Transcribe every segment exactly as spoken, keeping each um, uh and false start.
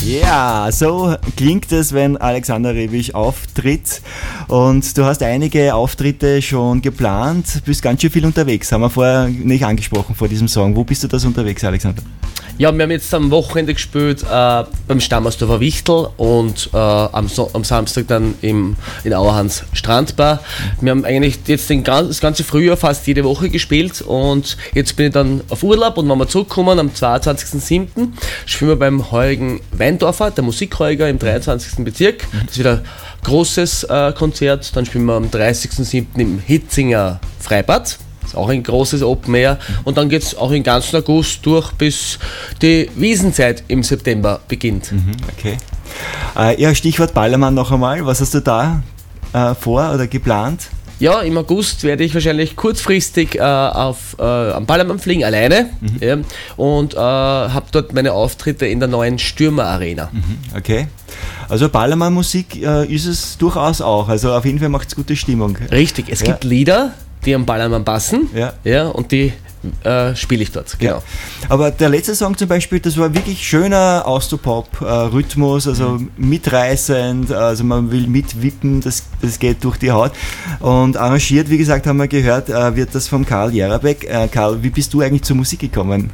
Ja, so klingt es, wenn Alexander Rebisch auftritt. Und du hast einige Auftritte schon geplant, bist ganz schön viel unterwegs. Haben wir vorher nicht angesprochen vor diesem Song. Wo bist du das unterwegs, Alexander? Ja, wir haben jetzt am Wochenende gespielt äh, beim Stammersdorfer Wichtel und äh, am, so- am Samstag dann im, in Auerhans Strandbar. Wir haben eigentlich jetzt den, gan- das ganze Frühjahr fast jede Woche gespielt und jetzt bin ich dann auf Urlaub und wenn wir zurückkommen am zweiundzwanzigsten siebten spielen wir beim Heurigen Weindorfer, der Musikheuger im dreiundzwanzigsten Bezirk. Das ist wieder ein großes äh, Konzert. Dann spielen wir am dreißigsten siebten im Hitzinger Freibad. Das ist auch ein großes Open Air. Und dann geht es auch den ganzen August durch, bis die Wiesenzeit im September beginnt. Mhm, okay. Äh, ja, Stichwort Ballermann noch einmal. Was hast du da äh, vor oder geplant? Ja, im August werde ich wahrscheinlich kurzfristig äh, auf, äh, am Ballermann fliegen, alleine. Mhm. Ja, und äh, habe dort meine Auftritte in der neuen Stürmer Arena. Mhm, okay. Also Ballermann-Musik äh, ist es durchaus auch. Also auf jeden Fall macht es gute Stimmung. Richtig, es Ja. gibt Lieder, die am Ballermann passen. Ja. Ja, und die äh, spiele ich dort. Genau. Ja. Aber der letzte Song zum Beispiel, das war wirklich schöner Austropop-Rhythmus, also Mhm. mitreißend, also man will mitwippen, das, das geht durch die Haut. Und arrangiert, wie gesagt, haben wir gehört, äh, wird das vom Karl Jerabek. Äh, Karl, wie bist du eigentlich zur Musik gekommen?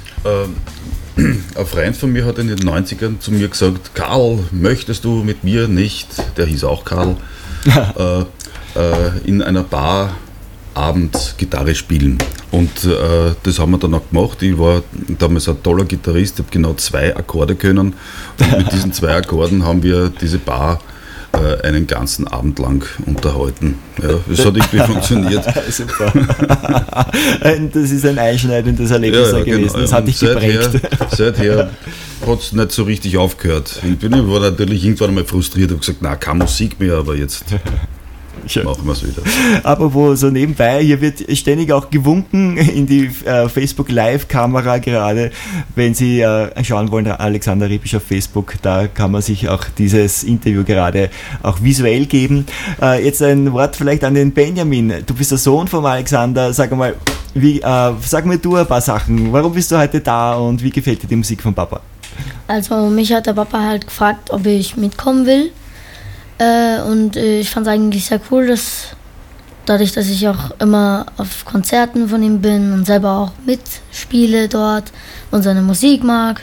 Ähm, ein Freund von mir hat in den neunzigern zu mir gesagt, Karl, möchtest du mit mir nicht, der hieß auch Karl, äh, äh, in einer Bar abends Gitarre spielen. Und äh, das haben wir dann auch gemacht. Ich war damals ein toller Gitarrist, habe genau zwei Akkorde können. Und mit diesen zwei Akkorden haben wir diese Bar äh, einen ganzen Abend lang unterhalten. Ja, es hat irgendwie funktioniert. Super. Das ist ein einschneidendes Erlebnis Ja, ja, gewesen, genau. das hat Und dich seither, geprägt. seither hat es nicht so richtig aufgehört. Ich bin, ich war natürlich irgendwann einmal frustriert und gesagt, na, keine Musik mehr, aber jetzt Schön. machen wir es wieder. Apropos so nebenbei, hier wird ständig auch gewunken in die äh, Facebook-Live-Kamera gerade, wenn Sie äh, schauen wollen, Alexander Rebisch auf Facebook, da kann man sich auch dieses Interview gerade auch visuell geben. Äh, jetzt ein Wort vielleicht an den Benjamin. Du bist der Sohn von Alexander, sag mal, wie, äh, sag mir du ein paar Sachen. Warum bist du heute da und wie gefällt dir die Musik von Papa? Also mich hat der Papa halt gefragt, ob ich mitkommen will. Äh, und äh, ich fand es eigentlich sehr cool, dass dadurch, dass ich auch immer auf Konzerten von ihm bin und selber auch mitspiele dort und seine Musik mag,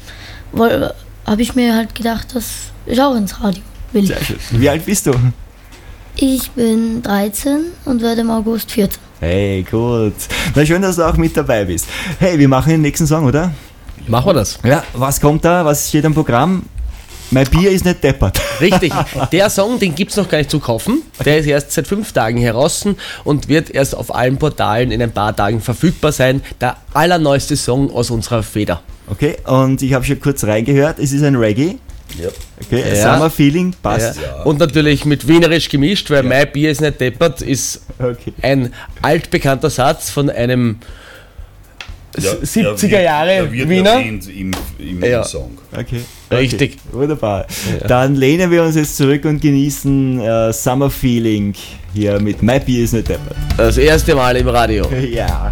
habe ich mir halt gedacht, dass ich auch ins Radio will. Sehr schön. Wie alt bist du? Ich bin dreizehn und werde im August vierzehn. Hey, gut. Na schön, dass du auch mit dabei bist. Hey, wir machen den nächsten Song, oder? Machen wir das. Ja, was kommt da? Was steht am Programm? Mein Bier ist nicht deppert. Richtig. Der Song, den gibt es noch gar nicht zu kaufen. Der ist erst seit fünf Tagen heraus und wird erst auf allen Portalen in ein paar Tagen verfügbar sein. Der allerneueste Song aus unserer Feder. Okay, und ich habe schon kurz reingehört. Es ist ein Reggae. Ja. Okay, Ja. Summer Feeling, passt. Ja. Und natürlich mit Wienerisch gemischt, weil mein Bier ist nicht deppert, ist Okay. ein altbekannter Satz von einem Ja, siebziger er Jahre wird, er wird Wiener. erwähnt im, im Ja. Song. Okay. Richtig. Okay. Wunderbar. Dann lehnen wir uns jetzt zurück und genießen äh, Summer Feeling hier mit My Bier ist nicht deppert. Das erste Mal im Radio. Ja.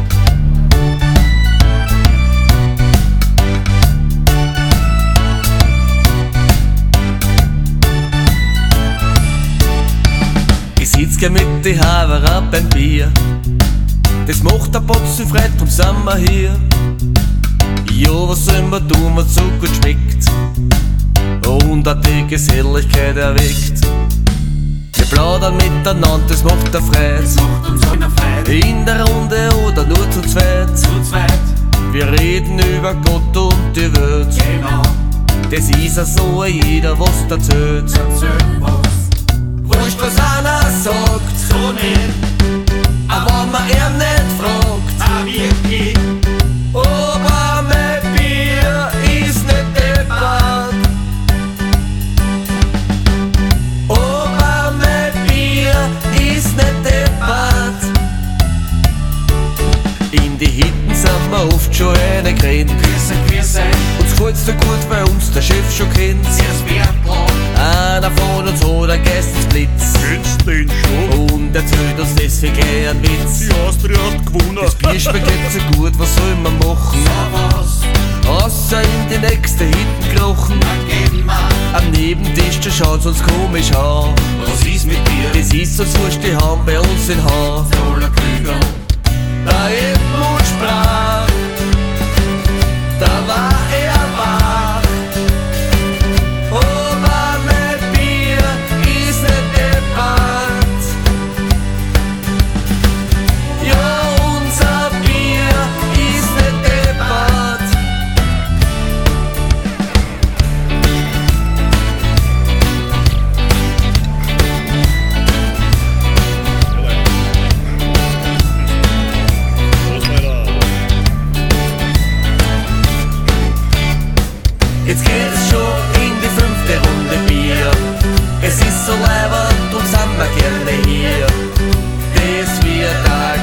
Ich sitz gern mit die Haverer beim Bier. Das macht der Botzen frei, drum sind wir hier. Ja, was soll man tun, was so gut schmeckt und auch die Geselligkeit erweckt. Wir plaudern miteinander, das macht der Freude. In der Runde oder nur zu zweit. Wir reden über Gott und die Welt. Das ist ja so, jeder was erzählt. Wurscht, was einer sagt, so nicht. Aber wenn man ihn nicht fragt, ah, wirklich. Aber mein Bier ist nicht deppert. Aber mein Bier ist nicht deppert. In die Hitten sind wir oft schon eine gerannt. Uns gefällt's so gut, weil uns der Chef schon kennt. Einer von uns hat einen Geistesblitz. Kennst den schon? Und erzählt uns deswegen einen Witz. Die Austria hat gewonnen. Das Bier schmeckt so gut, was soll man machen? Außer in die nächste Hitten krochen. Nebentisch, da schaut's uns komisch an. Was ist mit dir? Das ist uns wurscht, die haben bei uns den Haar. Voller Krüger. Da Edmund sprach, da war er wach. Aber mein Bier ist nicht deppert. Ja, unser Bier ist nicht deppert. Jetzt geht's schon in die fünfte Runde Bier. Es ist so leibend und sind wir gerne hier. Das wird ein